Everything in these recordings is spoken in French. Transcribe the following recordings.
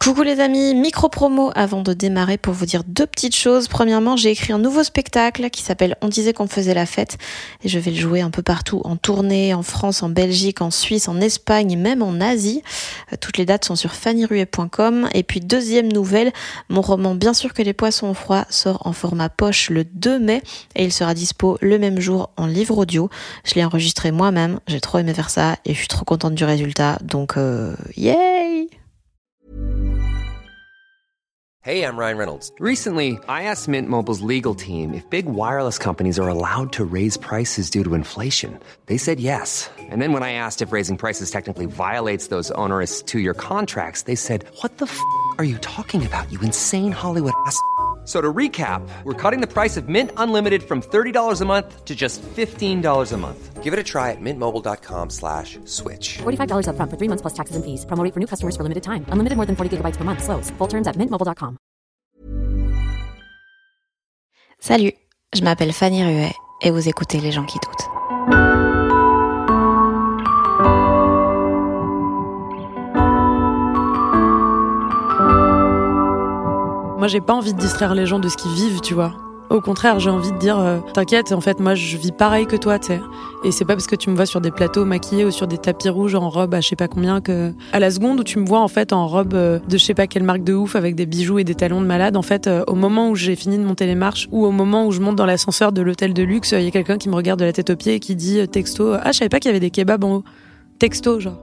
Coucou les amis, micro-promo avant de démarrer pour vous dire deux petites choses. Premièrement, j'ai écrit un nouveau spectacle qui s'appelle On disait qu'on faisait la fête et je vais le jouer un peu partout en tournée, en France, en Belgique, en Suisse, en Espagne et même en Asie. Toutes les dates sont sur fannyruet.com. Et puis deuxième nouvelle, mon roman Bien sûr que les poissons ont froid sort en format poche le 2 mai et il sera dispo le même jour en livre audio. Je l'ai enregistré moi-même, j'ai trop aimé faire ça et je suis trop contente du résultat, donc yay! Hey, I'm Ryan Reynolds. Recently, I asked Mint Mobile's legal team if big wireless companies are allowed to raise prices due to inflation. They said yes. And then when I asked if raising prices technically violates those onerous two-year contracts, they said, "What the f*** are you talking about, you insane Hollywood ass?" So to recap, we're cutting the price of Mint Unlimited from $30 a month to just $15 a month. Give it a try at mintmobile.com/switch. $45 up front for 3 months plus taxes and fees. Promo rate for new customers for limited time. Unlimited more than 40 gigabytes per month. Slows full terms at mintmobile.com. Salut, je m'appelle Fanny Ruet et vous écoutez Les gens qui doutent. Moi, j'ai pas envie de distraire les gens de ce qu'ils vivent, tu vois. Au contraire, j'ai envie de dire t'inquiète, en fait, moi, je vis pareil que toi, tu sais. Et c'est pas parce que tu me vois sur des plateaux maquillés ou sur des tapis rouges en robe à je sais pas combien que... À la seconde où tu me vois, en fait, en robe de je sais pas quelle marque de ouf avec des bijoux et des talons de malade, en fait, au moment où j'ai fini de monter les marches ou au moment où je monte dans l'ascenseur de l'hôtel de luxe, il y a quelqu'un qui me regarde de la tête aux pieds et qui dit texto « Ah, je savais pas qu'il y avait des kebabs en haut. » Texto, genre.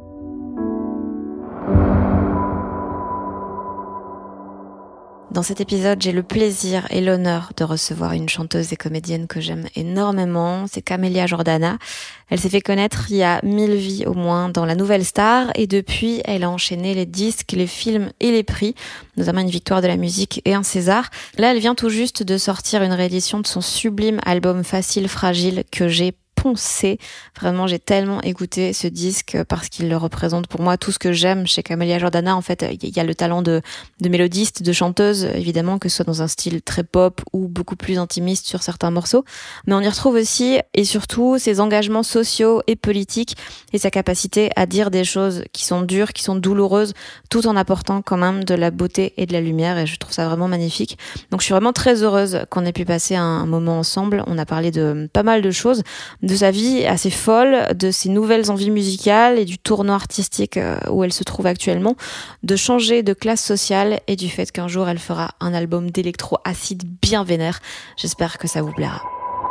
Dans cet épisode, j'ai le plaisir et l'honneur de recevoir une chanteuse et comédienne que j'aime énormément, c'est Camélia Jordana. Elle s'est fait connaître il y a 1000 vies au moins dans La Nouvelle Star et depuis, elle a enchaîné les disques, les films et les prix, notamment une victoire de la musique et un César. Là, elle vient tout juste de sortir une réédition de son sublime album Facile Fragile que j'ai poncé. Vraiment, j'ai tellement écouté ce disque parce qu'il représente pour moi tout ce que j'aime chez Camélia Jordana. En fait, il y a le talent de mélodiste, de chanteuse, évidemment, que ce soit dans un style très pop ou beaucoup plus intimiste sur certains morceaux. Mais on y retrouve aussi et surtout ses engagements sociaux et politiques et sa capacité à dire des choses qui sont dures, qui sont douloureuses, tout en apportant quand même de la beauté et de la lumière. Et je trouve ça vraiment magnifique. Donc, je suis vraiment très heureuse qu'on ait pu passer un moment ensemble. On a parlé de pas mal de choses, de sa vie assez folle, de ses nouvelles envies musicales et du tournant artistique où elle se trouve actuellement, de changer de classe sociale et du fait qu'un jour elle fera un album d'électro acide bien vénère. J'espère que ça vous plaira.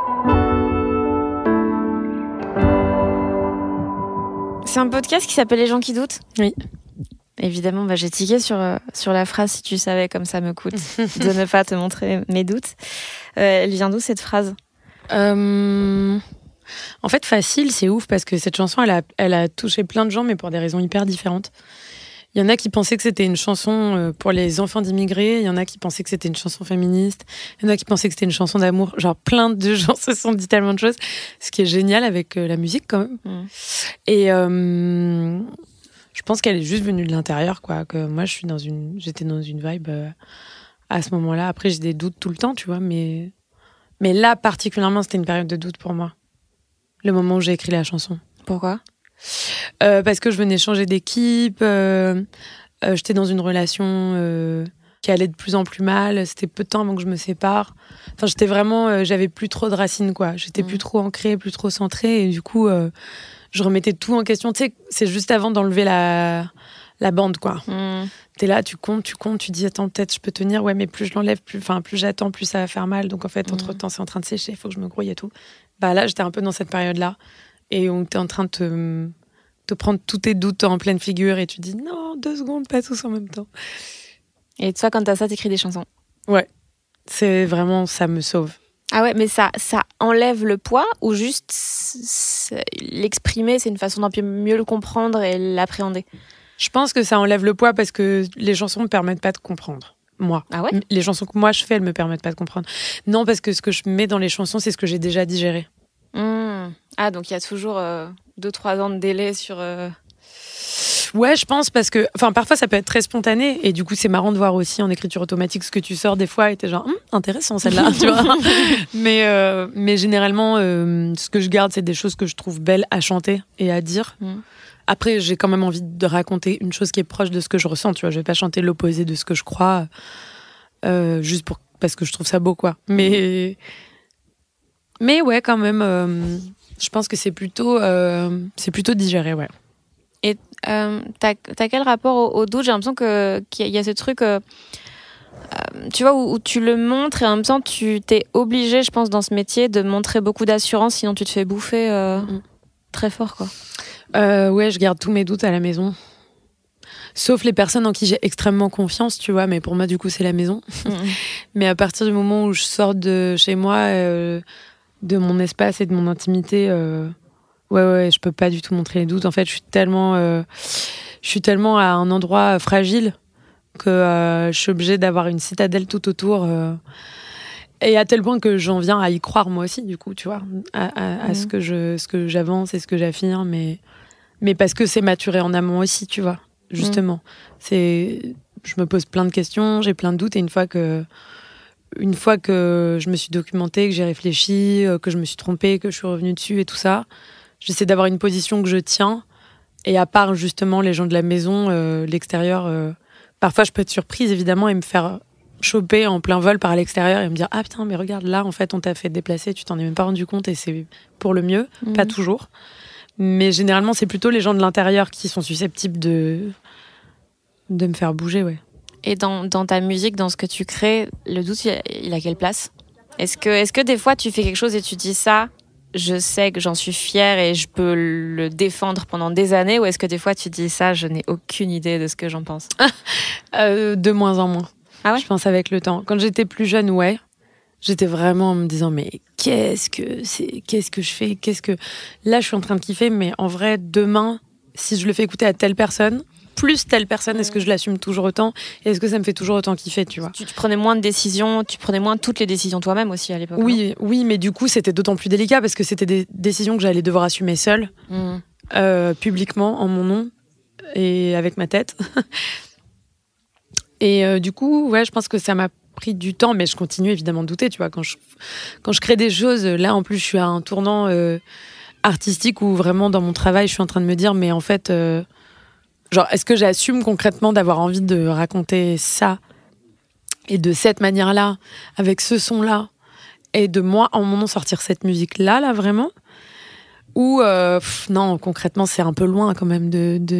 C'est un podcast qui s'appelle Les gens qui doutent ? Oui. Évidemment, j'ai tiqué sur la phrase « si tu savais comme ça me coûte » de ne pas te montrer mes doutes. Elle vient d'où cette phrase ? En fait, Facile, c'est ouf parce que cette chanson, elle a touché plein de gens, mais pour des raisons hyper différentes. Il y en a qui pensaient que c'était une chanson pour les enfants d'immigrés, il y en a qui pensaient que c'était une chanson féministe, il y en a qui pensaient que c'était une chanson d'amour. Genre, plein de gens se sont dit tellement de choses, ce qui est génial avec la musique, quand même. Et je pense qu'elle est juste venue de l'intérieur, quoi. Que moi, j'étais dans une vibe à ce moment-là. Après, j'ai des doutes tout le temps, tu vois, mais là, particulièrement, c'était une période de doute pour moi. Le moment où j'ai écrit la chanson. Pourquoi ? Parce que je venais changer d'équipe, j'étais dans une relation qui allait de plus en plus mal, c'était peu de temps avant que je me sépare. Enfin, j'étais vraiment, j'avais plus trop de racines, quoi. J'étais plus trop ancrée, plus trop centrée, et du coup, je remettais tout en question. Tu sais, c'est juste avant d'enlever la bande, quoi. T'es là, tu comptes, tu dis, attends, peut-être je peux tenir, ouais, mais plus je l'enlève, plus j'attends, plus ça va faire mal. Donc en fait, entre-temps, c'est en train de sécher, il faut que je me grouille et tout. Bah là, j'étais un peu dans cette période-là. Et on était en train de te prendre tous tes doutes en pleine figure et tu dis, non, 2 secondes, pas tous en même temps. Et toi, quand t'as ça, t'écris des chansons ? Ouais, c'est vraiment, ça me sauve. Ah ouais, mais ça enlève le poids ou juste l'exprimer, c'est une façon d'un peu mieux le comprendre et l'appréhender ? Je pense que ça enlève le poids parce que les chansons ne me permettent pas de comprendre. Moi. Ah ouais ? Les chansons que moi je fais, elles me permettent pas de comprendre. Non, parce que ce que je mets dans les chansons, c'est ce que j'ai déjà digéré. Ah, donc il y a toujours 2-3 ans de délai sur... Ouais, je pense, parce que parfois ça peut être très spontané et du coup c'est marrant de voir aussi en écriture automatique ce que tu sors des fois et t'es genre intéressant celle-là, tu vois. Mais généralement ce que je garde, c'est des choses que je trouve belles à chanter et à dire. Après, j'ai quand même envie de raconter une chose qui est proche de ce que je ressens, tu vois. Je vais pas chanter l'opposé de ce que je crois, juste parce que je trouve ça beau, quoi. Mais ouais, quand même, je pense que c'est plutôt digéré, ouais. Et t'as quel rapport au doute ? J'ai l'impression qu'il y a ce truc, tu vois, où tu le montres et en même temps, tu t'es obligé, je pense, dans ce métier, de montrer beaucoup d'assurance, sinon tu te fais bouffer très fort, quoi. Ouais, je garde tous mes doutes à la maison. Sauf les personnes en qui j'ai extrêmement confiance, tu vois, mais pour moi, du coup, c'est la maison. Mais à partir du moment où je sors de chez moi, de mon espace et de mon intimité, ouais, je peux pas du tout montrer les doutes. En fait, je suis tellement à un endroit fragile que je suis obligée d'avoir une citadelle tout autour. Et à tel point que j'en viens à y croire moi aussi, du coup, tu vois, à ce que j'avance et ce que j'affirme. Mais parce que c'est maturé en amont aussi, tu vois, justement. Je me pose plein de questions, j'ai plein de doutes. Et une fois que je me suis documentée, que j'ai réfléchi, que je me suis trompée, que je suis revenue dessus et tout ça, j'essaie d'avoir une position que je tiens. Et à part, justement, les gens de la maison, l'extérieur, parfois je peux être surprise, évidemment, et me faire choper en plein vol par l'extérieur et me dire « Ah putain, mais regarde, là, en fait, on t'a fait déplacer, tu t'en es même pas rendu compte et c'est pour le mieux. » Pas toujours. Mais généralement, c'est plutôt les gens de l'intérieur qui sont susceptibles de me faire bouger, ouais. Et dans ta musique, dans ce que tu crées, le doute, il a quelle place ? Est-ce que des fois, tu fais quelque chose et tu dis ça, je sais que j'en suis fière et je peux le défendre pendant des années, ou est-ce que des fois, tu dis ça, je n'ai aucune idée de ce que j'en pense ? De moins en moins. Ah ouais ? Je pense avec le temps. Quand j'étais plus jeune, ouais. J'étais vraiment en me disant, mais qu'est-ce que je fais ? Là, je suis en train de kiffer, mais en vrai, demain, si je le fais écouter à telle personne, plus telle personne, est-ce que je l'assume toujours autant ? Et est-ce que ça me fait toujours autant kiffer, tu vois ? Tu prenais moins de décisions, tu prenais moins toutes les décisions toi-même aussi à l'époque. Oui, mais du coup, c'était d'autant plus délicat parce que c'était des décisions que j'allais devoir assumer seule, publiquement, en mon nom et avec ma tête. Et du coup, ouais, je pense que ça m'a pris du temps, mais je continue évidemment de douter, tu vois. Quand je crée des choses, là, en plus, je suis à un tournant artistique où vraiment, dans mon travail, je suis en train de me dire, mais en fait, genre, est-ce que j'assume concrètement d'avoir envie de raconter ça et de cette manière-là, avec ce son-là, et de moi, en mon nom, sortir cette musique-là, là, vraiment ? Ou, non, concrètement, c'est un peu loin quand même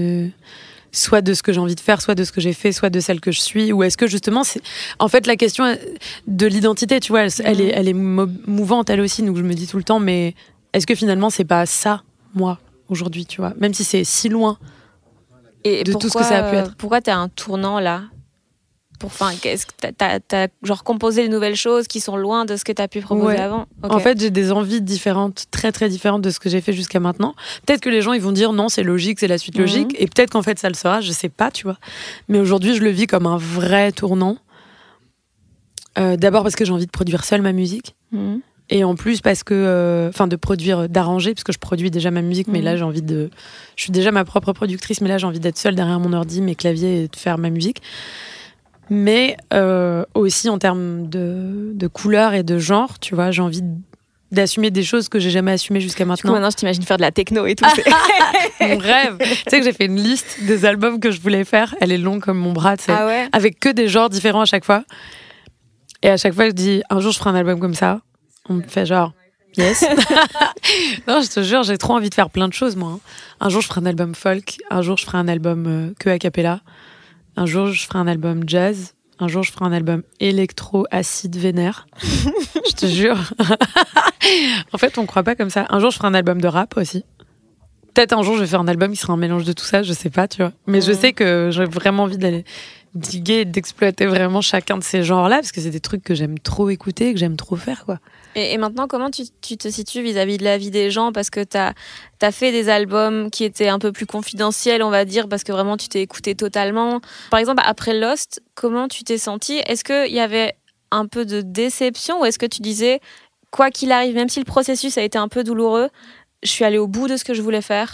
soit de ce que j'ai envie de faire, soit de ce que j'ai fait, soit de celle que je suis, ou est-ce que justement, c'est... En fait, la question de l'identité, tu vois, elle est mouvante, elle aussi, donc je me dis tout le temps, mais est-ce que finalement, c'est pas ça, moi, aujourd'hui, tu vois, même si c'est si loin de tout ce que ça a pu être. Pourquoi t'as un tournant, là ? Est-ce que t'as genre composé de nouvelles choses qui sont loin de ce que t'as pu proposer avant ? Okay. En fait, j'ai des envies différentes, très très différentes de ce que j'ai fait jusqu'à maintenant. Peut-être que les gens ils vont dire non, c'est logique, c'est la suite logique, et peut-être qu'en fait ça le sera, je sais pas, tu vois. Mais aujourd'hui, je le vis comme un vrai tournant. D'abord parce que j'ai envie de produire seule ma musique, et en plus parce que, d'arranger, parce que je produis déjà ma musique, mais là je suis déjà ma propre productrice, mais là j'ai envie d'être seule derrière mon ordi, mes claviers, et de faire ma musique. Mais aussi en termes de couleur et de genre, tu vois, j'ai envie d'assumer des choses que j'ai jamais assumées jusqu'à maintenant. Du coup, maintenant, je t'imagine faire de la techno et tout. Mon rêve. Tu sais que j'ai fait une liste des albums que je voulais faire. Elle est longue comme mon bras, tu sais, avec que des genres différents à chaque fois. Et à chaque fois, je dis, un jour, je ferai un album comme ça. On me fait genre, yes. Non, je te jure, j'ai trop envie de faire plein de choses, moi. Un jour, je ferai un album folk. Un jour, je ferai un album que a cappella. Un jour, je ferai un album jazz. Un jour, je ferai un album électro, acide, vénère. Je te jure. En fait, on croit pas comme ça. Un jour, je ferai un album de rap aussi. Peut-être un jour, je vais faire un album qui sera un mélange de tout ça, je sais pas, tu vois. Mais je sais que j'ai vraiment envie d'aller diguer et d'exploiter vraiment chacun de ces genres-là, parce que c'est des trucs que j'aime trop écouter, que j'aime trop faire, quoi. Et maintenant, comment tu te situes vis-à-vis de la vie des gens ? Parce que t'as fait des albums qui étaient un peu plus confidentiels, on va dire, parce que vraiment, tu t'es écouté totalement. Par exemple, après Lost, comment tu t'es sentie ? Est-ce qu'il y avait un peu de déception, ou est-ce que tu disais, quoi qu'il arrive, même si le processus a été un peu douloureux, je suis allée au bout de ce que je voulais faire ?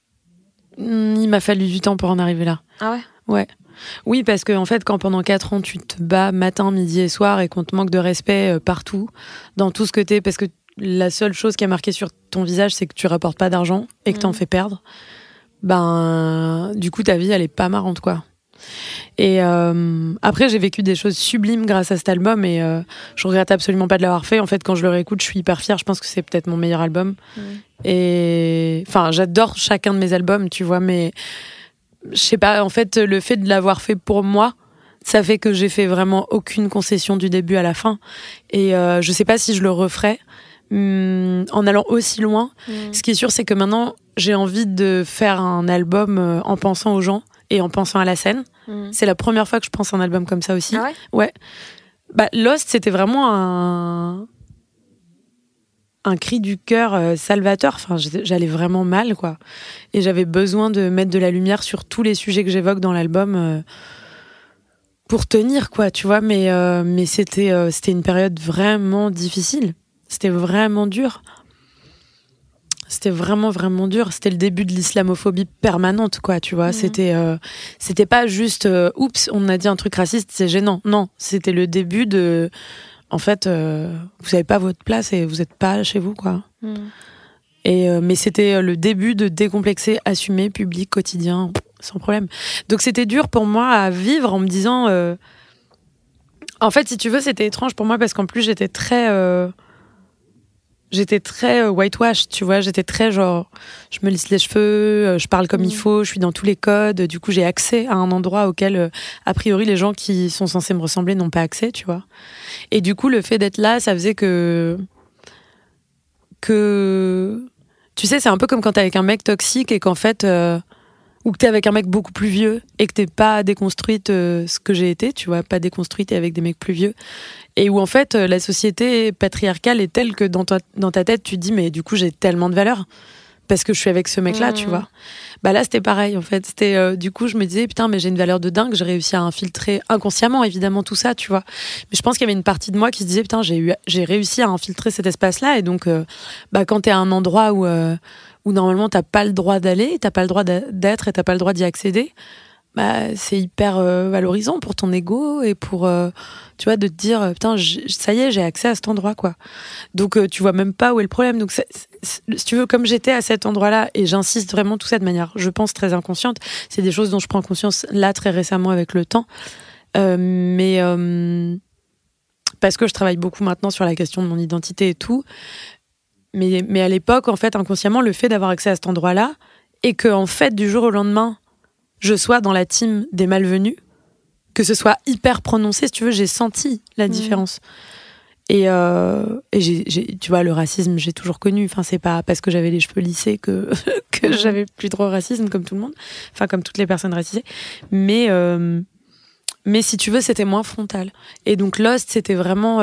Il m'a fallu du temps pour en arriver là. Ah ouais ? Ouais. Oui, parce que en fait, quand pendant 4 ans, tu te bats matin, midi et soir et qu'on te manque de respect partout, dans tout ce que t'es, parce que la seule chose qui a marqué sur ton visage, c'est que tu rapportes pas d'argent et que t'en fais perdre, du coup ta vie elle est pas marrante quoi. Et après j'ai vécu des choses sublimes grâce à cet album et je regrette absolument pas de l'avoir fait. En fait quand je le réécoute je suis hyper fière, je pense que c'est peut-être mon meilleur album. Et enfin j'adore chacun de mes albums tu vois, mais je sais pas, en fait le fait de l'avoir fait pour moi, ça fait que j'ai fait vraiment aucune concession du début à la fin et je sais pas si je le referais en allant aussi loin. Ce qui est sûr c'est que maintenant j'ai envie de faire un album en pensant aux gens et en pensant à la scène. C'est la première fois que je pense à un album comme ça aussi. Ah ouais ? Ouais. Bah, Lost, c'était vraiment un cri du cœur salvateur. Enfin, j'allais vraiment mal, quoi. Et j'avais besoin de mettre de la lumière sur tous les sujets que j'évoque dans l'album pour tenir, quoi, tu vois. Mais c'était une période vraiment difficile. C'était vraiment dur. C'était vraiment, vraiment dur. C'était le début de l'islamophobie permanente, quoi, tu vois. C'était pas juste, oups, on a dit un truc raciste, c'est gênant. Non, c'était le début de... En fait, vous avez pas votre place et vous êtes pas chez vous, quoi. Mais c'était le début de décomplexer, assumer, public, quotidien, sans problème. Donc c'était dur pour moi à vivre en me disant... En fait, si tu veux, c'était étrange pour moi parce qu'en plus, j'étais très whitewash, tu vois, j'étais très genre, je me lisse les cheveux, je parle comme il faut, je suis dans tous les codes, du coup j'ai accès à un endroit auquel, a priori, les gens qui sont censés me ressembler n'ont pas accès, tu vois. Et du coup, le fait d'être là, ça faisait que... Tu sais, c'est un peu comme quand t'es avec un mec toxique et qu'en fait... ou que t'es avec un mec beaucoup plus vieux et que t'es pas déconstruite ce que j'ai été, tu vois, pas déconstruite et avec des mecs plus vieux. Et où en fait, la société patriarcale est telle que dans ta tête, tu te dis, mais du coup, j'ai tellement de valeur parce que je suis avec ce mec-là, tu vois. Bah là, c'était pareil, en fait. C'était, du coup, je me disais, putain, mais j'ai une valeur de dingue, j'ai réussi à infiltrer inconsciemment, évidemment, tout ça, tu vois. Mais je pense qu'il y avait une partie de moi qui se disait, putain, j'ai réussi à infiltrer cet espace-là. Et donc, quand t'es à un endroit où normalement, t'as pas le droit d'aller, t'as pas le droit d'être et t'as pas le droit d'y accéder, bah, c'est hyper valorisant pour ton ego et pour, tu vois, de te dire, putain, ça y est, j'ai accès à cet endroit, quoi. Donc, tu vois même pas où est le problème. Donc, si tu veux, comme j'étais à cet endroit-là, et j'insiste vraiment tout ça de manière, je pense, très inconsciente, c'est des choses dont je prends conscience là, très récemment, avec le temps. Mais parce que je travaille beaucoup maintenant sur la question de mon identité et tout. Mais à l'époque, en fait, inconsciemment, le fait d'avoir accès à cet endroit-là, et que, en fait, du jour au lendemain, je sois dans la team des malvenus, que ce soit hyper prononcé, si tu veux, j'ai senti la différence. Et tu vois, le racisme, j'ai toujours connu. Enfin, c'est pas parce que j'avais les cheveux lissés que j'avais plus trop de racisme, comme tout le monde. Enfin, comme toutes les personnes racisées. Mais si tu veux, c'était moins frontal. Et donc, Lost, c'était vraiment...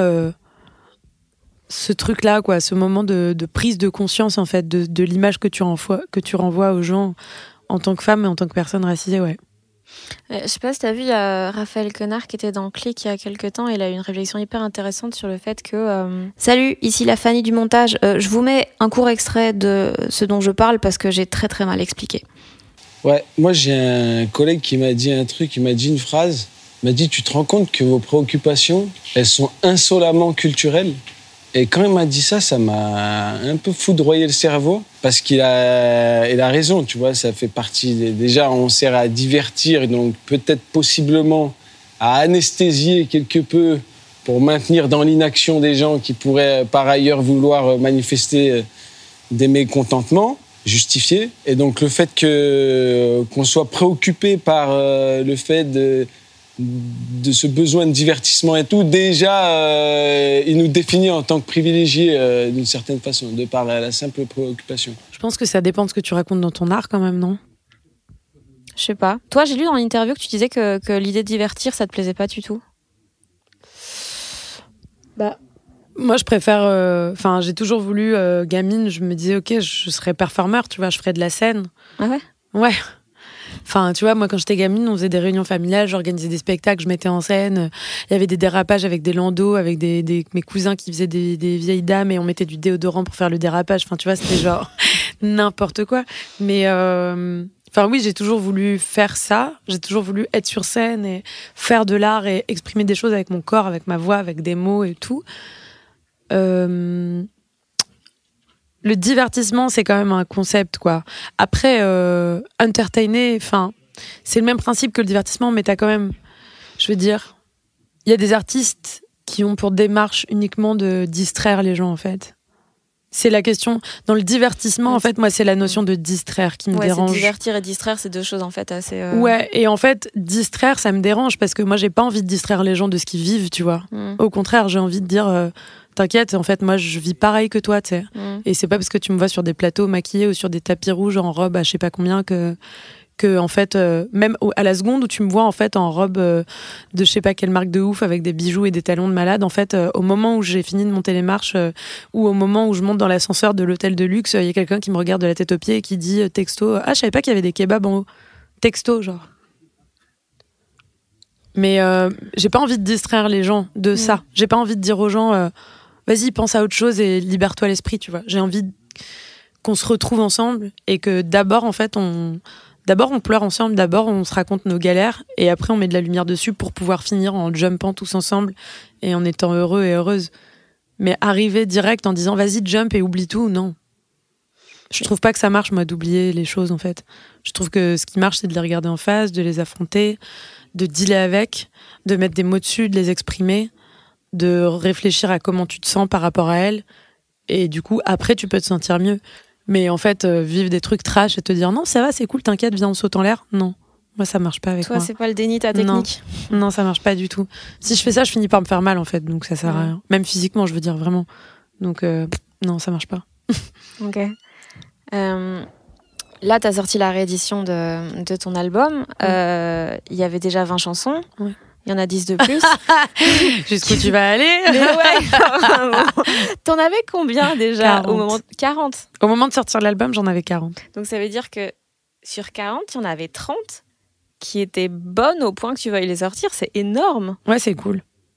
ce truc-là, quoi, ce moment de prise de conscience, en fait, de l'image que tu renvoies aux gens en tant que femme et en tant que personne racisée, ouais. Je sais pas si t'as vu, il y a Raphaël Quenard qui était dans Click il y a quelques temps et il a eu une réflexion hyper intéressante sur le fait que... Salut, ici la Fanny du montage. Je vous mets un court extrait de ce dont je parle parce que j'ai très très mal expliqué. Ouais, moi j'ai un collègue qui m'a dit un truc, il m'a dit une phrase. Il m'a dit, tu te rends compte que vos préoccupations, elles sont insolemment culturelles ? Et quand il m'a dit ça, ça m'a un peu foudroyé le cerveau parce il a raison, tu vois, ça fait partie déjà on sert à divertir, donc peut-être possiblement à anesthésier quelque peu pour maintenir dans l'inaction des gens qui pourraient par ailleurs vouloir manifester des mécontentements justifiés. Et donc le fait qu'on soit préoccupé par le fait de ce besoin de divertissement et tout, déjà, il nous définit en tant que privilégiés d'une certaine façon, de par la simple préoccupation. Je pense que ça dépend de ce que tu racontes dans ton art quand même, non ? Je sais pas. Toi, j'ai lu dans l'interview que tu disais que l'idée de divertir, ça te plaisait pas du tout. Bah, moi, je préfère... Enfin, j'ai toujours voulu, gamine, je me disais, ok, je serais performeur, tu vois, je ferais de la scène. Ah ouais ? Ouais. Enfin, tu vois, moi, quand j'étais gamine, on faisait des réunions familiales, j'organisais des spectacles, je mettais en scène. Il y avait des dérapages avec des landaux, avec mes cousins qui faisaient des vieilles dames et on mettait du déodorant pour faire le dérapage. Enfin, tu vois, c'était genre n'importe quoi. Mais, enfin, oui, j'ai toujours voulu faire ça. J'ai toujours voulu être sur scène et faire de l'art et exprimer des choses avec mon corps, avec ma voix, avec des mots et tout. le divertissement, c'est quand même un concept, quoi. Après, entertainer, enfin, c'est le même principe que le divertissement, mais t'as quand même, je veux dire, il y a des artistes qui ont pour démarche uniquement de distraire les gens, en fait. C'est la question. Dans le divertissement, en fait, moi, c'est la notion de distraire qui me dérange. C'est divertir et distraire, c'est deux choses, en fait, assez... Ouais, et en fait, distraire, ça me dérange parce que moi, j'ai pas envie de distraire les gens de ce qu'ils vivent, tu vois. Au contraire, j'ai envie de dire, t'inquiète, en fait, moi, je vis pareil que toi, tu sais. Et c'est pas parce que tu me vois sur des plateaux maquillés ou sur des tapis rouges en robe à je sais pas combien que en fait, même à la seconde où tu me vois en fait en robe de je sais pas quelle marque de ouf avec des bijoux et des talons de malade, en fait, au moment où j'ai fini de monter les marches ou au moment où je monte dans l'ascenseur de l'hôtel de luxe, il y a quelqu'un qui me regarde de la tête aux pieds et qui dit texto, je savais pas qu'il y avait des kebabs en haut. Texto, genre. Mais j'ai pas envie de distraire les gens de ça. J'ai pas envie de dire aux gens, vas-y, pense à autre chose et libère-toi l'esprit, tu vois. J'ai envie qu'on se retrouve ensemble et que d'abord, en fait, on pleure ensemble, d'abord on se raconte nos galères et après on met de la lumière dessus pour pouvoir finir en jumpant tous ensemble et en étant heureux et heureuse. Mais arriver direct en disant vas-y jump et oublie tout, non. Je trouve pas que ça marche, moi, d'oublier les choses, en fait. Je trouve que ce qui marche, c'est de les regarder en face, de les affronter, de dealer avec, de mettre des mots dessus, de les exprimer, de réfléchir à comment tu te sens par rapport à elles. Et du coup, après, tu peux te sentir mieux. Mais en fait, vivre des trucs trash et te dire non, ça va, c'est cool, t'inquiète, viens, on saute en l'air. Non, moi, ça marche pas avec moi. Toi, c'est pas le déni, ta technique. Non, ça marche pas du tout. Si je fais ça, je finis par me faire mal, en fait, donc ça sert à rien. Même physiquement, je veux dire, vraiment. Donc, non, ça marche pas. Ok. Là, t'as sorti la réédition de ton album. Il y avait déjà 20 chansons. Ouais. Il y en a 10 de plus. Jusqu'où tu vas aller? Mais ouais, t'en avais combien déjà 40. au moment 40. Au moment de sortir l'album, j'en avais 40. Donc ça veut dire que sur 40, il y en avait 30 qui étaient bonnes au point que tu veuilles les sortir. C'est énorme. Ouais, c'est cool.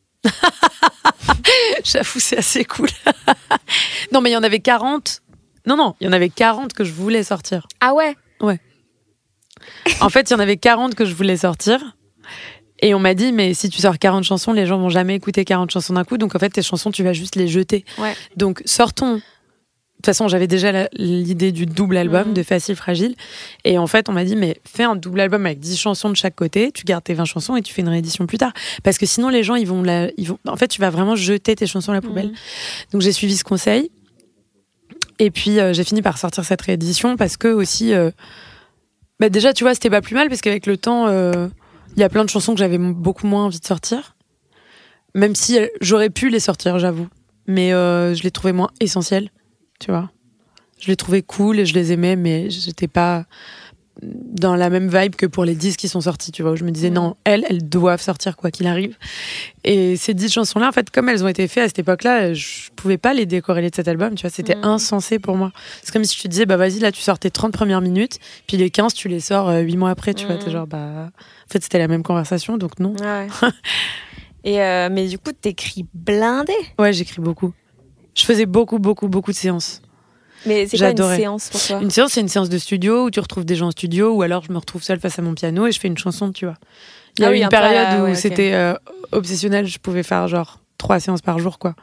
J'avoue, c'est assez cool. Non, mais il y en avait 40. Non, il y en avait 40 que je voulais sortir. Ah ouais? Ouais. En fait, il y en avait 40 que je voulais sortir. Et on m'a dit, mais si tu sors 40 chansons, les gens vont jamais écouter 40 chansons d'un coup. Donc, en fait, tes chansons, tu vas juste les jeter. Ouais. Donc, sortons. De toute façon, j'avais déjà l'idée du double album de Facile Fragile. Et en fait, on m'a dit, mais fais un double album avec 10 chansons de chaque côté. Tu gardes tes 20 chansons et tu fais une réédition plus tard. Parce que sinon, les gens, ils vont en fait, tu vas vraiment jeter tes chansons à la poubelle. Donc, j'ai suivi ce conseil. Et puis, j'ai fini par sortir cette réédition parce que aussi... déjà, tu vois, c'était pas plus mal parce qu'avec le temps... Il y a plein de chansons que j'avais beaucoup moins envie de sortir. Même si j'aurais pu les sortir, j'avoue. Mais je les trouvais moins essentielles, tu vois. Je les trouvais cool et je les aimais, mais j'étais pas dans la même vibe que pour les 10 qui sont sortis, tu vois. Où je me disais, non, elles doivent sortir quoi qu'il arrive. Et ces 10 chansons-là, en fait, comme elles ont été faites à cette époque-là, je pouvais pas les décorréler de cet album, tu vois. C'était insensé pour moi. C'est comme si je te disais, vas-y, là, tu sors tes 30 premières minutes, puis les 15, tu les sors 8 mois après, tu vois. T'es genre, en fait, c'était la même conversation, donc non. Ouais. Et mais du coup, t'écris blindé. Ouais, j'écris beaucoup. Je faisais beaucoup de séances. Mais c'est quoi une séance pour toi? Une séance, c'est une séance de studio où tu retrouves des gens en studio, ou alors je me retrouve seule face à mon piano et je fais une chanson, tu vois. Il y a eu une période où c'était obsessionnel, je pouvais faire genre 3 séances par jour, quoi.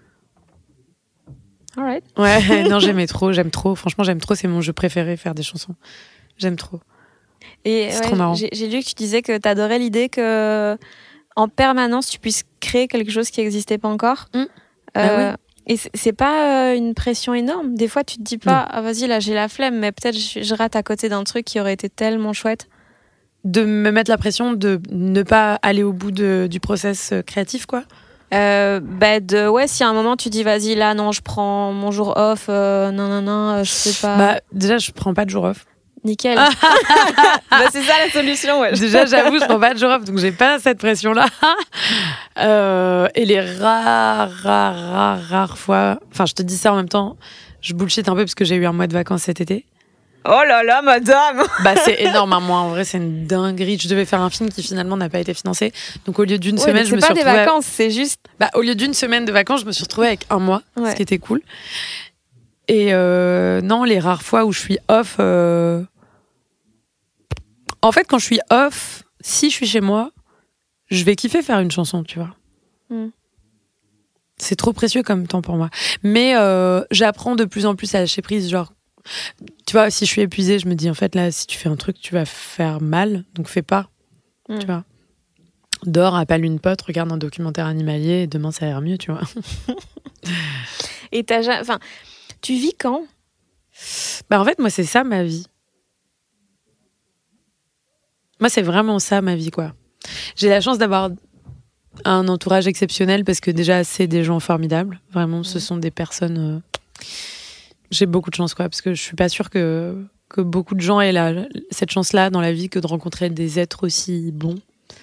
Alright. Ouais, non, j'aime trop. Franchement, j'aime trop, c'est mon jeu préféré, faire des chansons. J'aime trop. Et c'est trop marrant. J'ai lu que tu disais que t'adorais l'idée que en permanence tu puisses créer quelque chose qui n'existait pas encore. Oui. Et c'est pas une pression énorme. Des fois, tu te dis pas, vas-y, là, j'ai la flemme, mais peut-être je rate à côté d'un truc qui aurait été tellement chouette. De me mettre la pression de ne pas aller au bout du process créatif, quoi. Si à un moment tu dis, vas-y, là, non, je prends mon jour off, je sais pas. Déjà, je prends pas de jour off. Nickel. C'est ça la solution, ouais. Déjà, j'avoue, je prends pas de jour off, donc j'ai pas cette pression-là. Et les rares fois... Enfin, je te dis ça en même temps, je bullshit un peu parce que j'ai eu un mois de vacances cet été. Oh là là, madame. C'est énorme, hein. Moi, en vrai, c'est une dinguerie. Je devais faire un film qui finalement n'a pas été financé. Donc, au lieu d'une semaine, je me suis retrouvée... C'est pas des vacances, c'est juste... Au lieu d'une semaine de vacances, je me suis retrouvée avec un mois, ce qui était cool. Et non, les rares fois où je suis off... En fait, quand je suis off, si je suis chez moi, je vais kiffer faire une chanson, tu vois. C'est trop précieux comme temps pour moi. Mais j'apprends de plus en plus à lâcher prise. Genre, tu vois, si je suis épuisée, je me dis, en fait, là, si tu fais un truc, tu vas faire mal. Donc, fais pas. Tu vois. Dors, appelle une pote, regarde un documentaire animalier. Et demain, ça ira mieux, tu vois. Et tu vis quand ? En fait, moi, c'est ça, ma vie. Moi, c'est vraiment ça, ma vie, quoi. J'ai la chance d'avoir un entourage exceptionnel parce que déjà, c'est des gens formidables. Vraiment, ce sont des personnes... J'ai beaucoup de chance, quoi, parce que je suis pas sûre que beaucoup de gens aient cette chance-là dans la vie que de rencontrer des êtres aussi bons.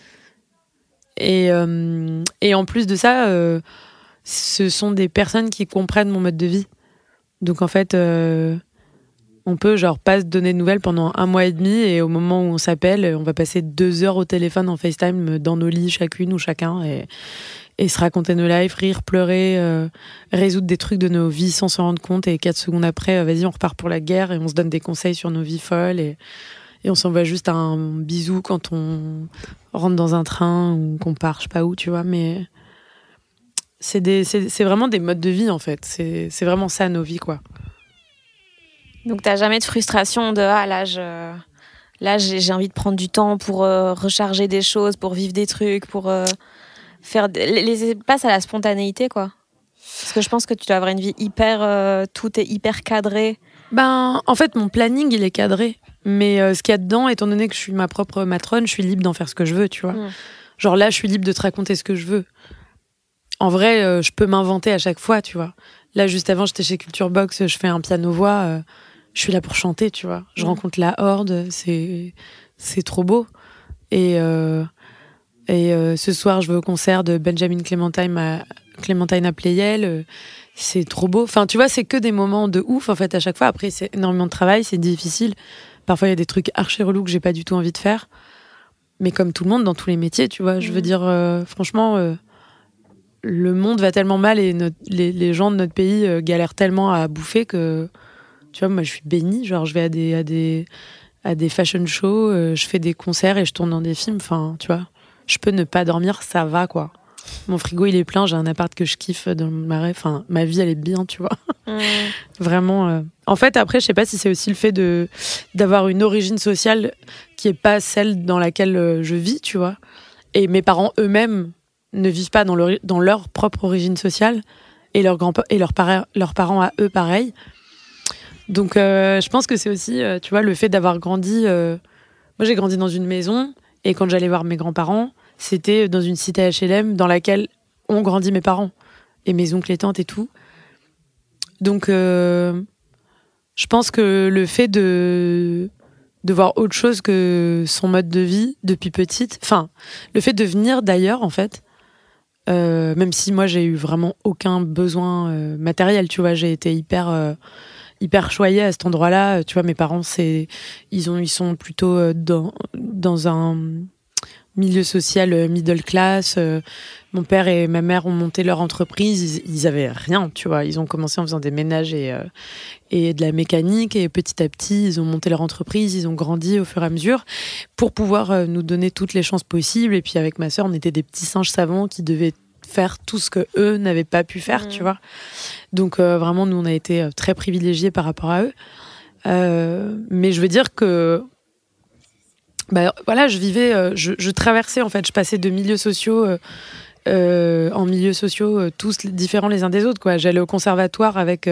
Et en plus de ça, ce sont des personnes qui comprennent mon mode de vie. Donc, en fait, on peut genre pas se donner de nouvelles pendant 1 mois et demi et au moment où on s'appelle, on va passer 2 heures au téléphone en FaceTime dans nos lits chacune ou chacun et se raconter nos lives, rire, pleurer, résoudre des trucs de nos vies sans s'en rendre compte et 4 secondes après, vas-y, on repart pour la guerre et on se donne des conseils sur nos vies folles et on s'envoie juste un bisou quand on rentre dans un train ou qu'on part, je sais pas où, tu vois, mais c'est vraiment des modes de vie en fait, c'est vraiment ça nos vies, quoi. Donc t'as jamais de frustration de là j'ai envie de prendre du temps pour recharger des choses, pour vivre des trucs, pour faire les passes à la spontanéité, quoi. Parce que je pense que tu dois avoir une vie hyper tout est hyper cadré. En fait mon planning il est cadré, mais ce qu'il y a dedans, étant donné que je suis ma propre matrone, je suis libre d'en faire ce que je veux, tu vois. Genre là je suis libre de te raconter ce que je veux. En vrai je peux m'inventer à chaque fois, tu vois. Là juste avant j'étais chez Culture Box, je fais un piano-voix, je suis là pour chanter, tu vois. Je rencontre la horde, c'est trop beau. Et ce soir, je vais au concert de Benjamin Clementine à Pleyel. C'est trop beau. Enfin, tu vois, c'est que des moments de ouf, en fait, à chaque fois. Après, c'est énormément de travail, c'est difficile. Parfois, il y a des trucs archi relous que j'ai pas du tout envie de faire. Mais comme tout le monde, dans tous les métiers, tu vois. Je veux dire, franchement, le monde va tellement mal et les gens de notre pays galèrent tellement à bouffer que... Tu vois, moi, je suis bénie. Genre, je vais à des fashion shows, je fais des concerts et je tourne dans des films. Enfin, tu vois, je peux ne pas dormir, ça va, quoi. Mon frigo, il est plein. J'ai un appart que je kiffe dans le Marais. Enfin, ma vie, elle est bien, tu vois. Vraiment. En fait, après, je sais pas si c'est aussi le fait d'avoir une origine sociale qui est pas celle dans laquelle je vis, tu vois. Et mes parents eux-mêmes ne vivent pas dans leur propre origine sociale et leurs parents à eux, pareil. Donc, je pense que c'est aussi, tu vois, le fait d'avoir grandi... Moi, j'ai grandi dans une maison, et quand j'allais voir mes grands-parents, c'était dans une cité HLM dans laquelle ont grandi mes parents, et mes oncles et tantes et tout. Donc, je pense que le fait de voir autre chose que son mode de vie depuis petite... Enfin, le fait de venir d'ailleurs, en fait, même si moi, j'ai eu vraiment aucun besoin matériel, tu vois, j'ai été hyper choyée à cet endroit-là. Tu vois, mes parents, ils sont plutôt dans un milieu social middle class. Mon père et ma mère ont monté leur entreprise. Ils avaient rien, tu vois. Ils ont commencé en faisant des ménages et de la mécanique. Et petit à petit, ils ont monté leur entreprise. Ils ont grandi au fur et à mesure pour pouvoir nous donner toutes les chances possibles. Et puis avec ma sœur, on était des petits singes savants qui devaient faire tout ce que eux n'avaient pas pu faire, tu vois. Donc vraiment, nous, on a été très privilégiés par rapport à eux. Mais je veux dire que voilà, je traversais, en fait, je passais de milieux sociaux en milieux sociaux tous différents les uns des autres, quoi. J'allais au conservatoire avec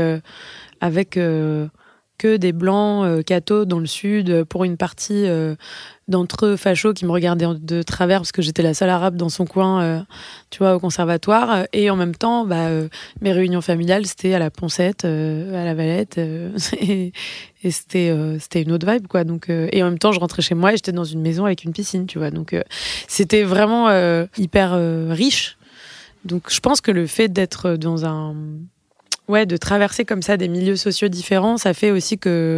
que des blancs cathos dans le sud, pour une partie d'entre eux fachos qui me regardaient de travers parce que j'étais la seule arabe dans son coin, tu vois, au conservatoire. Et en même temps, mes réunions familiales, c'était à la Poncette, à la Valette, et c'était une autre vibe, quoi. Donc, et en même temps, je rentrais chez moi et j'étais dans une maison avec une piscine, tu vois. Donc, c'était vraiment hyper riche. Donc, je pense que le fait d'être dans un... Ouais, de traverser comme ça des milieux sociaux différents, ça fait aussi que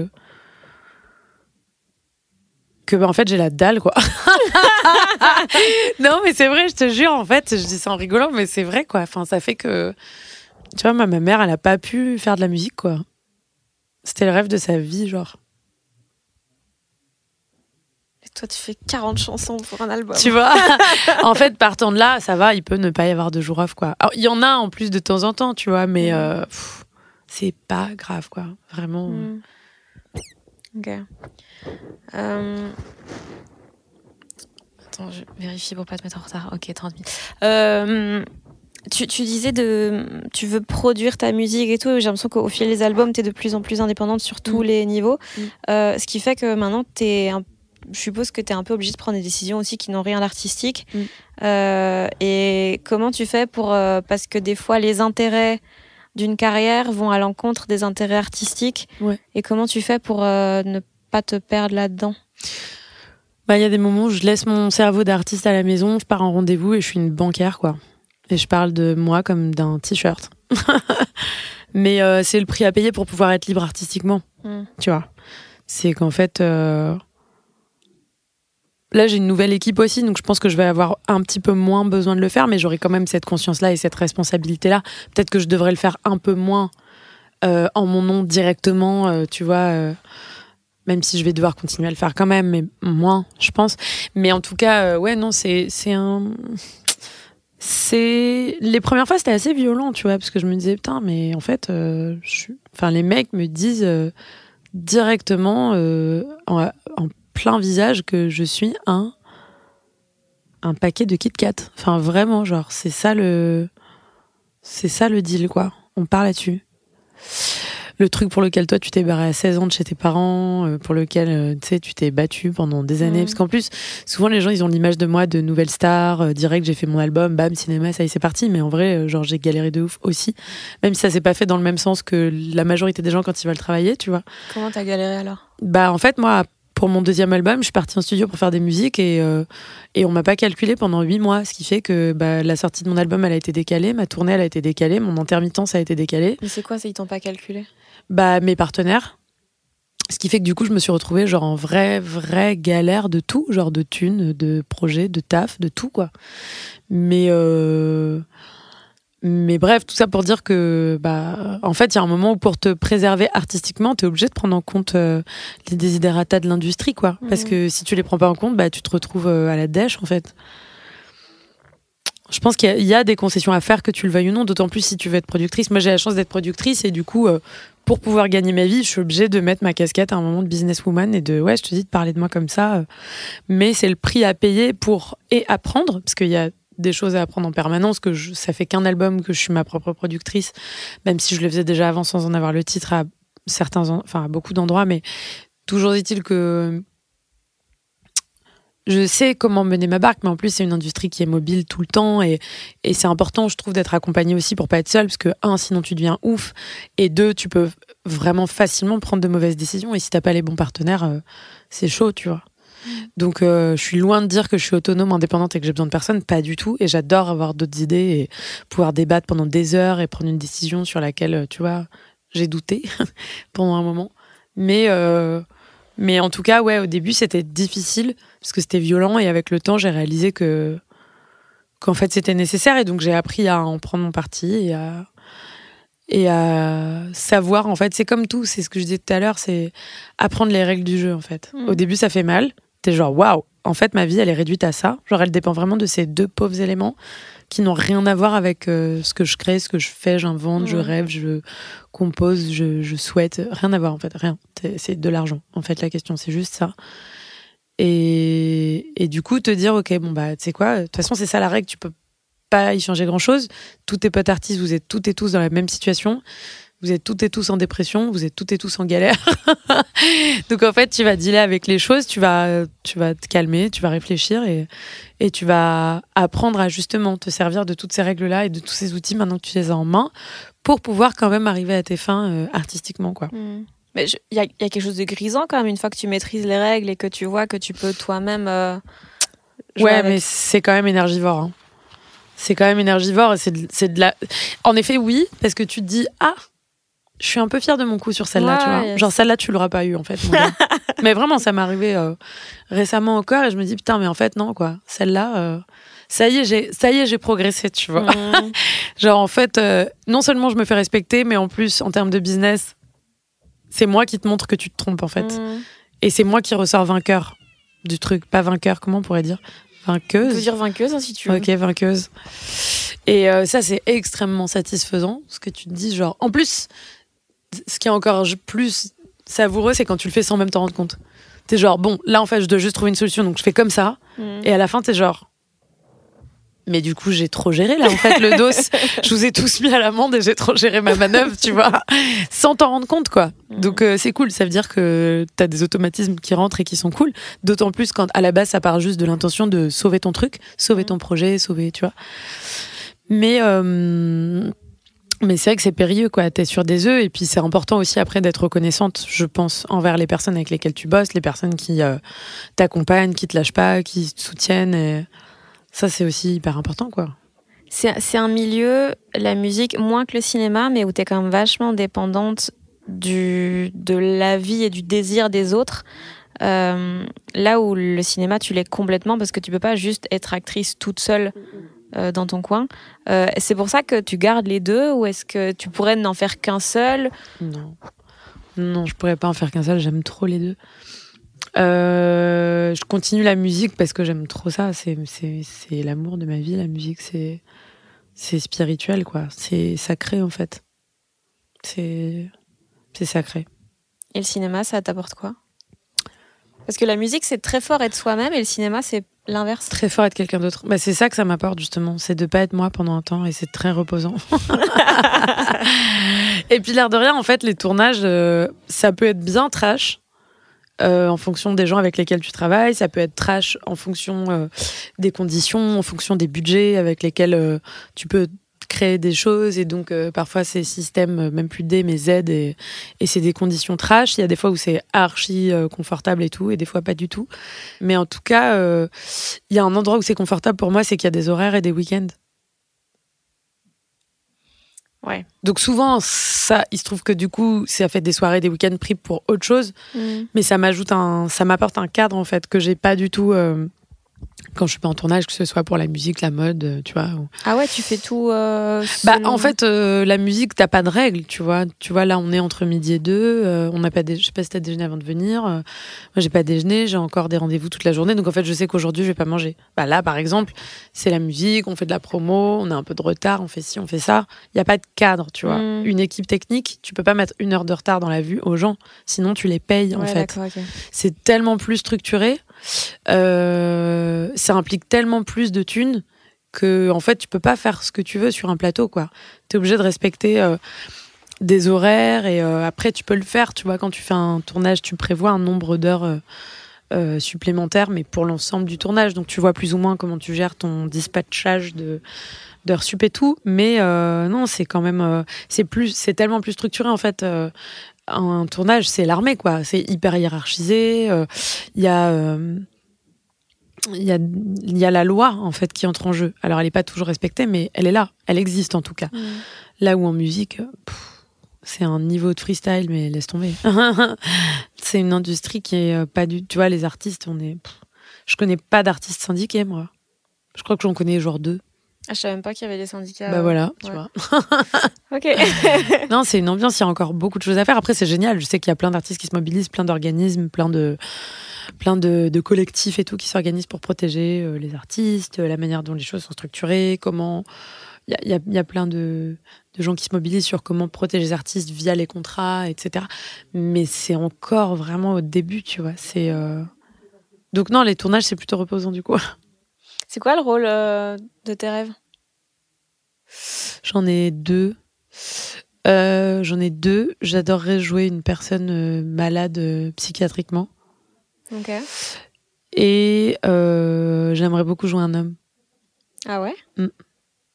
en fait, j'ai la dalle, quoi. Non, mais c'est vrai, je te jure, en fait, je dis ça en rigolant, mais c'est vrai, quoi. Enfin, ça fait que, tu vois, ma mère, elle a pas pu faire de la musique, quoi. C'était le rêve de sa vie, genre. Toi, tu fais 40 chansons pour un album. Tu vois. En fait, partant de là, ça va, il peut ne pas y avoir de jour off, quoi. Alors, il y en a en plus de temps en temps, tu vois, mais c'est pas grave, quoi. Vraiment. Ok. Attends, je vérifie pour pas te mettre en retard. Ok, 30 minutes. Tu disais tu veux produire ta musique et tout. J'ai l'impression qu'au fil des albums, t'es de plus en plus indépendante sur tous les niveaux. Ce qui fait que maintenant, je suppose que t'es un peu obligée de prendre des décisions aussi qui n'ont rien d'artistique. Et comment tu fais parce que des fois, les intérêts d'une carrière vont à l'encontre des intérêts artistiques. Ouais. Et comment tu fais pour ne pas te perdre là-dedans? Il y a des moments où je laisse mon cerveau d'artiste à la maison, je pars en rendez-vous et je suis une banquière, quoi. Et je parle de moi comme d'un t-shirt. Mais c'est le prix à payer pour pouvoir être libre artistiquement. Tu vois. C'est qu'en fait... Là, j'ai une nouvelle équipe aussi, donc je pense que je vais avoir un petit peu moins besoin de le faire, mais j'aurai quand même cette conscience-là et cette responsabilité-là. Peut-être que je devrais le faire un peu moins en mon nom directement, tu vois... même si je vais devoir continuer à le faire quand même, mais moins, je pense. Mais en tout cas, les premières fois, c'était assez violent, tu vois, parce que je me disais, putain, mais en fait, les mecs me disent directement, en plein visage, que je suis un paquet de Kit Kat. Enfin, vraiment, genre, c'est ça le deal, quoi. On parle là-dessus. Le truc pour lequel toi tu t'es barré à 16 ans de chez tes parents, pour lequel tu t'es battu pendant des années, parce qu'en plus souvent les gens ils ont l'image de moi de nouvelle star, direct j'ai fait mon album, bam, cinéma, ça y est, c'est parti, mais en vrai genre j'ai galéré de ouf aussi, même si ça s'est pas fait dans le même sens que la majorité des gens quand ils veulent travailler, tu vois. Comment t'as galéré alors? En fait moi, pour mon deuxième album, je suis partie en studio pour faire des musiques et on m'a pas calculé pendant 8 mois, ce qui fait que la sortie de mon album elle a été décalée, ma tournée elle a été décalée, mon intermittence a été décalée. Mais c'est quoi ça, ils t'ont pas calculé? Mes partenaires. Ce qui fait que du coup, je me suis retrouvée genre en vraie galère de tout, genre de thunes, de projets, de taf, de tout, quoi. Mais bref, tout ça pour dire que, en fait, il y a un moment où pour te préserver artistiquement, t'es obligé de prendre en compte les desiderata de l'industrie, quoi. Parce que si tu les prends pas en compte, tu te retrouves à la dèche, en fait. Je pense qu'il y a des concessions à faire, que tu le veuilles ou non, d'autant plus si tu veux être productrice. Moi, j'ai la chance d'être productrice et du coup, pour pouvoir gagner ma vie, je suis obligée de mettre ma casquette à un moment de businesswoman et je te dis de parler de moi comme ça. Mais c'est le prix à payer pour apprendre, parce qu'il y a des choses à apprendre en permanence, ça fait qu'un album que je suis ma propre productrice, même si je le faisais déjà avant sans en avoir le titre à beaucoup d'endroits, mais toujours est-il que je sais comment mener ma barque, mais en plus, c'est une industrie qui est mobile tout le temps et c'est important, je trouve, d'être accompagnée aussi pour pas être seule, parce que, 1, sinon tu deviens ouf, et 2, tu peux vraiment facilement prendre de mauvaises décisions, et si t'as pas les bons partenaires, c'est chaud, tu vois. Donc, je suis loin de dire que je suis autonome, indépendante et que j'ai besoin de personne, pas du tout, et j'adore avoir d'autres idées et pouvoir débattre pendant des heures et prendre une décision sur laquelle, tu vois, j'ai douté pendant un moment. Mais en tout cas, ouais, au début, c'était difficile parce que c'était violent et avec le temps, j'ai réalisé qu'en fait, c'était nécessaire et donc j'ai appris à en prendre mon parti et à savoir, en fait, c'est comme tout, c'est ce que je disais tout à l'heure, c'est apprendre les règles du jeu, en fait. Au début, ça fait mal. T'es genre, waouh, en fait, ma vie, elle est réduite à ça. Genre, elle dépend vraiment de ces 2 pauvres éléments qui n'ont rien à voir avec ce que je crée, ce que je fais, j'invente, je rêve, je compose, je souhaite. Rien à voir, en fait, rien. C'est de l'argent, en fait, la question, c'est juste ça. Et du coup, te dire, ok, bon, tu sais quoi, de toute façon, c'est ça la règle, tu peux pas y changer grand-chose. Tous tes potes artistes, vous êtes toutes et tous dans la même situation. Vous êtes toutes et tous en dépression, vous êtes toutes et tous en galère. Donc en fait, tu vas dealer avec les choses, tu vas te calmer, tu vas réfléchir et tu vas apprendre à justement te servir de toutes ces règles-là et de tous ces outils maintenant que tu les as en main pour pouvoir quand même arriver à tes fins artistiquement, quoi. Mais il y a quelque chose de grisant quand même une fois que tu maîtrises les règles et que tu vois que tu peux toi-même jouer avec. Mais c'est quand même énergivore, hein. C'est quand même énergivore et c'est de la... En effet, oui, parce que tu te dis, je suis un peu fière de mon coup sur celle-là, tu vois. Yes. Genre, celle-là, tu l'auras pas eu, en fait. Mais vraiment, ça m'est arrivé récemment encore et je me dis, putain, mais en fait, non, quoi. Celle-là, ça y est, j'ai progressé, tu vois. Genre, en fait, non seulement je me fais respecter, mais en plus, en termes de business, c'est moi qui te montre que tu te trompes, en fait. Et c'est moi qui ressors vainqueur du truc. Pas vainqueur, comment on pourrait dire ? Vainqueuse. On peut dire vainqueuse si tu veux. Ok, vainqueuse. Et ça, c'est extrêmement satisfaisant. Ce que tu te dis, genre. En plus, ce qui est encore plus savoureux, c'est quand tu le fais sans même t'en rendre compte. T'es genre, bon, là, en fait, je dois juste trouver une solution, donc je fais comme ça. Et à la fin, t'es genre. Mais du coup, j'ai trop géré, là, en fait, le dos. Je vous ai tous mis à l'amende et j'ai trop géré ma manœuvre, tu vois. Sans t'en rendre compte, quoi. Donc, c'est cool. Ça veut dire que t'as des automatismes qui rentrent et qui sont cool. D'autant plus quand, à la base, ça part juste de l'intention de sauver ton truc, sauver ton projet, sauver, tu vois. Mais c'est vrai que c'est périlleux, quoi. T'es sur des œufs et puis c'est important aussi après d'être reconnaissante, je pense, envers les personnes avec lesquelles tu bosses, les personnes qui t'accompagnent, qui te lâchent pas, qui te soutiennent. Et ça, c'est aussi hyper important, quoi. C'est un milieu, la musique, moins que le cinéma, mais où t'es quand même vachement dépendante de la vie et du désir des autres. Là où le cinéma, tu l'es complètement parce que tu peux pas juste être actrice toute seule dans ton coin. C'est pour ça que tu gardes les deux ou est-ce que tu pourrais n'en faire qu'un seul ? Non, je pourrais pas en faire qu'un seul, j'aime trop les deux. Je continue la musique parce que j'aime trop ça, c'est l'amour de ma vie, la musique, c'est spirituel, quoi. C'est sacré, en fait. C'est sacré. Et le cinéma, ça t'apporte quoi ? Parce que la musique, c'est très fort être soi-même et le cinéma, c'est l'inverse. Très fort être quelqu'un d'autre. Bah, c'est ça que ça m'apporte, justement. C'est de pas être moi pendant un temps et c'est très reposant. Et puis, l'air de rien, en fait, les tournages, ça peut être bien trash en fonction des gens avec lesquels tu travailles. Ça peut être trash en fonction des conditions, en fonction des budgets avec lesquels tu peux créer des choses. Et donc, parfois, c'est système, même plus D, mais Z. Et c'est des conditions trash. Il y a des fois où c'est archi confortable et tout, et des fois pas du tout. Mais en tout cas, il y a un endroit où c'est confortable pour moi, c'est qu'il y a des horaires et des week-ends. Ouais. Donc souvent, ça, il se trouve que du coup, ça fait des soirées, des week-ends pris pour autre chose. Mais ça m'apporte un cadre, en fait, que j'ai pas du tout quand je suis pas en tournage, que ce soit pour la musique, la mode, tu vois. Ah ouais, tu fais tout En fait, la musique, t'as pas de règles, tu vois. Tu vois, là, on est entre midi et 2. On n'a pas je sais pas si t'as déjeuné avant de venir. Moi, j'ai pas déjeuné. J'ai encore des rendez-vous toute la journée. Donc, en fait, je sais qu'aujourd'hui, je vais pas manger. Là, par exemple, c'est la musique. On fait de la promo. On a un peu de retard. On fait ci, on fait ça. Il y a pas de cadre, tu vois. Une équipe technique, tu peux pas mettre 1 heure de retard dans la vue aux gens. Sinon, tu les payes, en fait. Okay. C'est tellement plus structuré. Ça implique tellement plus de thunes que en fait tu peux pas faire ce que tu veux sur un plateau, quoi. T'es obligé de respecter des horaires et après tu peux le faire, tu vois, quand tu fais un tournage tu prévois un nombre d'heures supplémentaires mais pour l'ensemble du tournage, donc tu vois plus ou moins comment tu gères ton dispatchage d'heures sup et tout, mais non, c'est quand même c'est tellement plus structuré, en fait. Un tournage, c'est l'armée, quoi. C'est hyper hiérarchisé. Il y a la loi, en fait, qui entre en jeu. Alors, elle n'est pas toujours respectée, mais elle est là. Elle existe, en tout cas. Là où en musique, c'est un niveau de freestyle, mais laisse tomber. C'est une industrie qui est pas du... Tu vois, les artistes, je connais pas d'artistes syndiqués, moi. Je crois que j'en connais genre 2. Ah, je savais même pas qu'il y avait des syndicats. Voilà, ouais. tu vois. Ok. Non, c'est une ambiance, il y a encore beaucoup de choses à faire. Après, c'est génial. Je sais qu'il y a plein d'artistes qui se mobilisent, plein d'organismes, plein de collectifs et tout qui s'organisent pour protéger les artistes, la manière dont les choses sont structurées, comment... Il y a plein de gens qui se mobilisent sur comment protéger les artistes via les contrats, etc. Mais c'est encore vraiment au début, tu vois. Donc non, les tournages, c'est plutôt reposant, du coup. C'est quoi le rôle de tes rêves ? J'en ai 2. J'adorerais jouer une personne malade psychiatriquement. Ok. Et j'aimerais beaucoup jouer un homme. Ah ouais ? Pourquoi ?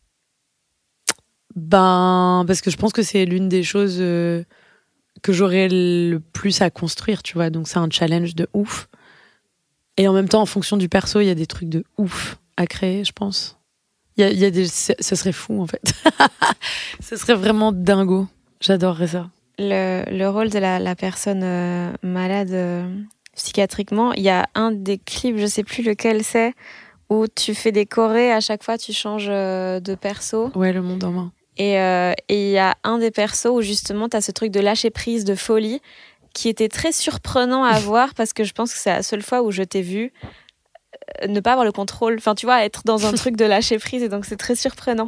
Parce que je pense que c'est l'une des choses que j'aurais le plus à construire, tu vois. Donc c'est un challenge de ouf. Et en même temps, en fonction du perso, il y a des trucs de ouf à créer, je pense. Ça serait fou, en fait. Ça serait vraiment dingo. J'adorerais ça. Le rôle de la personne malade psychiatriquement, il y a un des clips, je sais plus lequel c'est, où tu fais des chorés, à chaque fois tu changes de perso. Ouais, le monde en main. Et il y a un des persos où justement tu as ce truc de lâcher prise, de folie, qui était très surprenant à voir parce que je pense que c'est la seule fois où je t'ai vu ne pas avoir le contrôle. Enfin, tu vois, être dans un truc de lâcher prise et donc c'est très surprenant.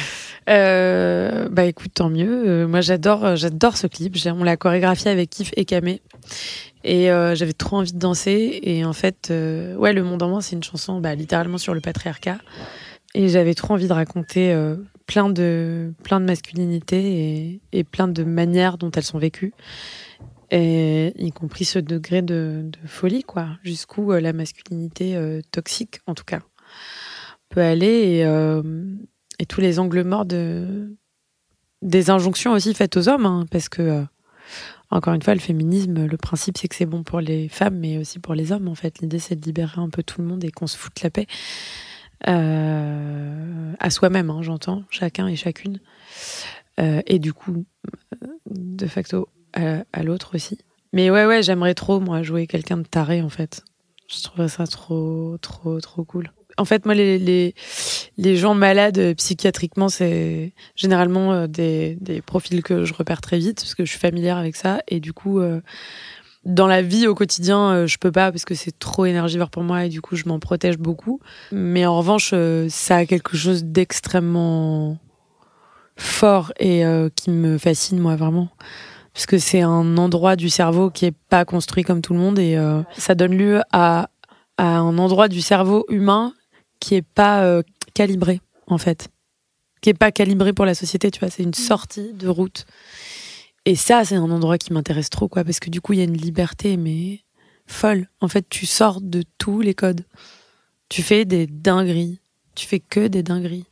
Bah écoute, tant mieux. Moi, j'adore ce clip. On l'a chorégraphié avec Kif et Kamé. Et j'avais trop envie de danser. Et en fait, ouais, Le Monde en Moins, c'est une chanson littéralement sur le patriarcat. Et j'avais trop envie de raconter plein de masculinités et plein de manières dont elles sont vécues. Et y compris ce degré de folie, quoi. Jusqu'où la masculinité toxique, en tout cas, peut aller. Et tous les angles morts des injonctions aussi faites aux hommes, hein, parce que, encore une fois, le féminisme, le principe, c'est que c'est bon pour les femmes, mais aussi pour les hommes, en fait. L'idée, c'est de libérer un peu tout le monde et qu'on se foute la paix. À soi-même, hein, j'entends, chacun et chacune. Et du coup, de facto, à l'autre aussi. Mais ouais, j'aimerais trop, moi, jouer quelqu'un de taré, en fait. Je trouverais ça trop, trop, trop cool. En fait, moi, les gens malades psychiatriquement, c'est généralement des profils que je repère très vite parce que je suis familière avec ça. Et du coup, dans la vie au quotidien, je peux pas parce que c'est trop énergivore pour moi et du coup, je m'en protège beaucoup. Mais en revanche, ça a quelque chose d'extrêmement fort et qui me fascine, moi, vraiment. Parce que c'est un endroit du cerveau qui est pas construit comme tout le monde et ça donne lieu à un endroit du cerveau humain qui est pas calibré, en fait. Qui est pas calibré pour la société, tu vois. C'est une sortie de route. Et ça, c'est un endroit qui m'intéresse trop, quoi. Parce que du coup, il y a une liberté, mais folle. En fait, tu sors de tous les codes. Tu fais des dingueries. Tu fais que des dingueries.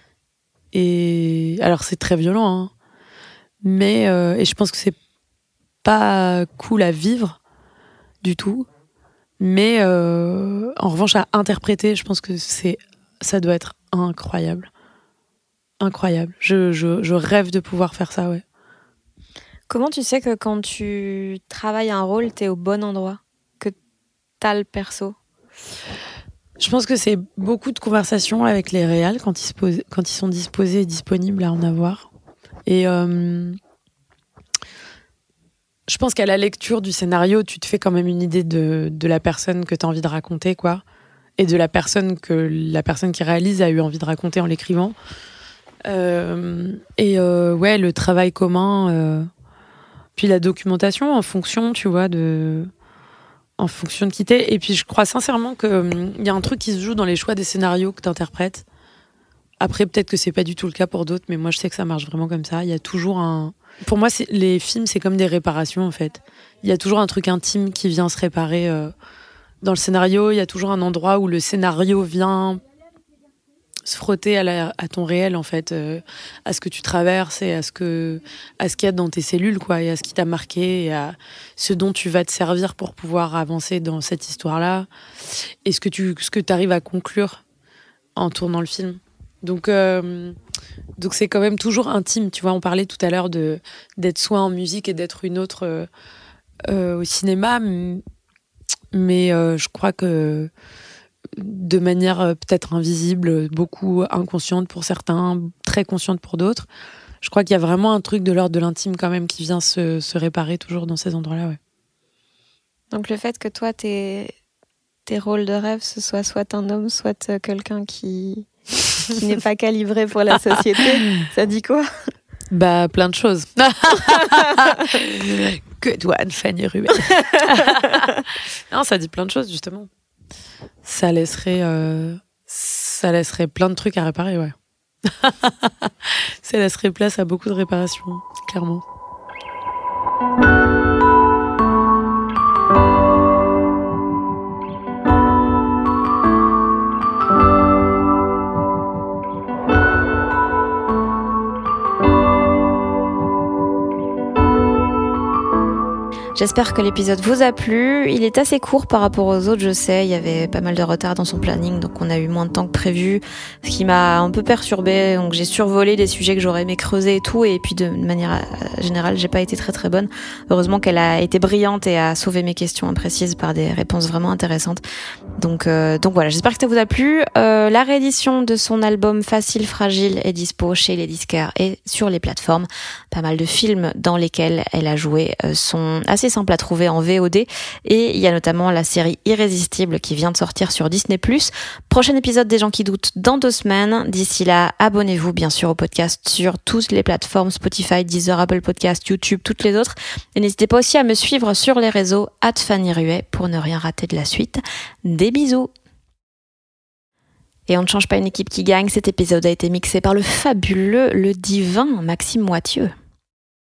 Et alors, c'est très violent, hein. Mais et je pense que c'est pas cool à vivre du tout. Mais en revanche, à interpréter, je pense que ça doit être incroyable. Incroyable. Je rêve de pouvoir faire ça, ouais. Comment tu sais que quand tu travailles un rôle, t'es au bon endroit, que t'as le perso? Je pense que c'est beaucoup de conversations avec les réals quand ils sont disposés et disponibles à en avoir. Et je pense qu'à la lecture du scénario, tu te fais quand même une idée de la personne que tu as envie de raconter, quoi. Et de la personne que la personne qui réalise a eu envie de raconter en l'écrivant. Ouais, le travail commun, puis la documentation en fonction, tu vois, en fonction de qui t'es. Et puis je crois sincèrement qu'il y a un truc qui se joue dans les choix des scénarios que t'interprètes. Après, peut-être que c'est pas du tout le cas pour d'autres, mais moi, je sais que ça marche vraiment comme ça. Il y a toujours Pour moi, les films, c'est comme des réparations, en fait. Il y a toujours un truc intime qui vient se réparer dans le scénario. Il y a toujours un endroit où le scénario vient se frotter à ton réel, en fait, à ce que tu traverses et à ce qu'il y a dans tes cellules, quoi, et à ce qui t'a marqué, et à ce dont tu vas te servir pour pouvoir avancer dans cette histoire-là, et ce que t'arrives à conclure en tournant le film. Donc c'est quand même toujours intime, tu vois. On parlait tout à l'heure d'être soit en musique et d'être une autre au cinéma, mais je crois que de manière peut-être invisible, beaucoup inconsciente pour certains, très consciente pour d'autres, je crois qu'il y a vraiment un truc de l'ordre de l'intime quand même qui vient se réparer toujours dans ces endroits-là, ouais. Donc le fait que toi, tes rôles de rêve, ce soit un homme, soit quelqu'un qui n'est pas calibré pour la société, ça dit quoi? Plein de choses. Que toi, Anne-Fanny Ruel. Non, ça dit plein de choses, justement. Ça laisserait plein de trucs à réparer, ouais. Ça laisserait place à beaucoup de réparations, clairement. J'espère que l'épisode vous a plu. Il est assez court par rapport aux autres, je sais. Il y avait pas mal de retard dans son planning, donc on a eu moins de temps que prévu, ce qui m'a un peu perturbée. Donc j'ai survolé des sujets que j'aurais aimé creuser et tout, et puis de manière générale, j'ai pas été très très bonne. Heureusement qu'elle a été brillante et a sauvé mes questions imprécises par des réponses vraiment intéressantes. Donc voilà, j'espère que ça vous a plu. La réédition de son album Facile Fragile est dispo chez les disquaires et sur les plateformes. Pas mal de films dans lesquels elle a joué sont assez simple à trouver en VOD. Et il y a notamment la série Irrésistible qui vient de sortir sur Disney+. Prochain épisode des gens qui doutent dans 2 semaines. D'ici là, abonnez-vous bien sûr au podcast sur toutes les plateformes Spotify, Deezer, Apple Podcast, YouTube, toutes les autres. Et n'hésitez pas aussi à me suivre sur les réseaux @FannyRuet pour ne rien rater de la suite. Des bisous. Et on ne change pas une équipe qui gagne. Cet épisode a été mixé par le fabuleux, le divin Maxime Moitieu.